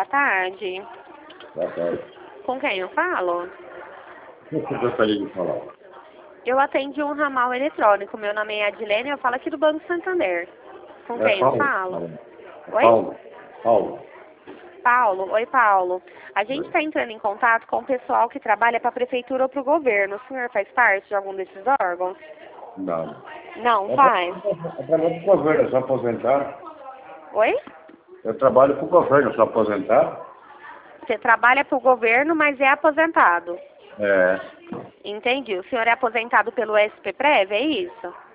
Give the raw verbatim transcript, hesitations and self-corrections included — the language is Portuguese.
boa tarde. Boa tarde. Com quem eu falo? O que você gostaria de falar? Eu atendi um ramal eletrônico. Meu nome é Adilene, eu falo aqui do Banco Santander. Com É quem eu Paulo. falo? É Oi? Paulo. Paulo. Paulo. Oi, Paulo. A gente está entrando em contato com o pessoal que trabalha para a prefeitura ou para o governo. O senhor faz parte de algum desses órgãos? Não. Não, Eu faz. trabalho para o governo, sou aposentado. Oi? Eu trabalho para o governo, sou aposentado. Você trabalha para o governo, mas é aposentado. É. Entendi. O senhor é aposentado pelo S P Prev, é isso?